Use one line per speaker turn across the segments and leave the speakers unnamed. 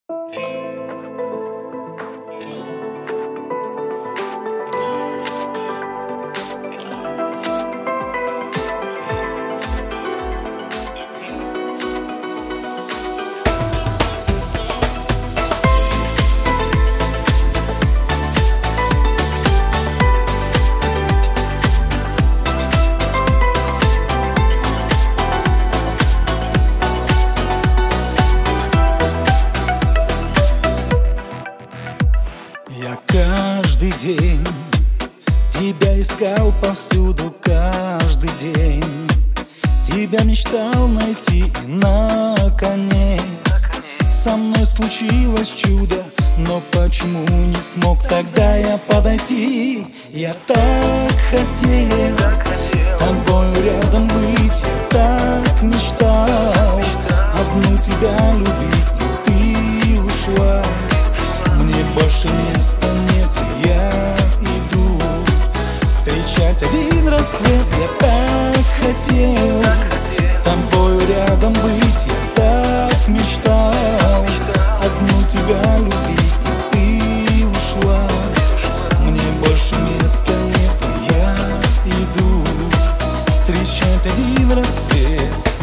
Я каждый день тебя искал повсюду, каждый день тебя мечтал найти, и наконец со мной случилось чудо. Но почему не смог тогда я подойти? Я так хотел с тобою рядом быть, я так мечтал одну тебя любить, но ты ушла. Мне больше места нет, и я иду встречать один рассвет. Я так хотел с тобою рядом быть, я так мечтал одну тебя любить, но ты ушла. Мне больше места нет, и я иду встречать один рассвет.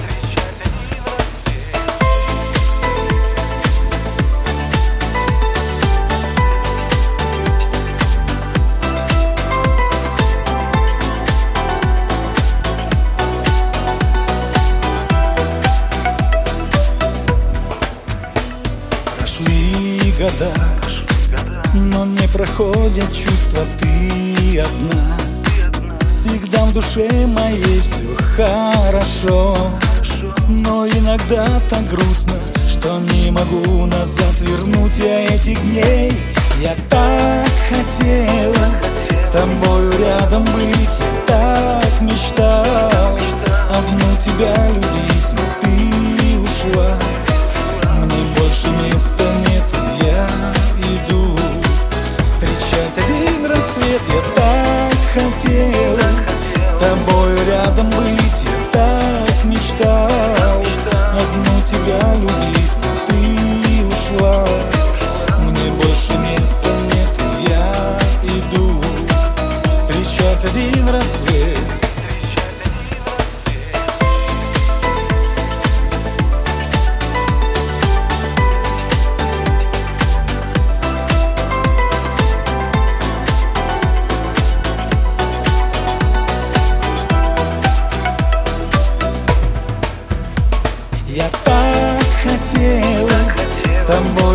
Года, но не проходят чувства, ты одна. Всегда в душе моей все хорошо, но иногда так грустно, что не могу назад вернуть я этих дней. Я так хотела с тобою рядом быть, я так мечтал одну тебя любить, но ты ушла. Мне больше места нет, я иду встречать один рассвет. Я так хотела с тобою рядом быть, я так мечтал одну тебя любить, но ты ушла. Мне больше места нет, я иду встречать один рассвет. Я так хотела с тобой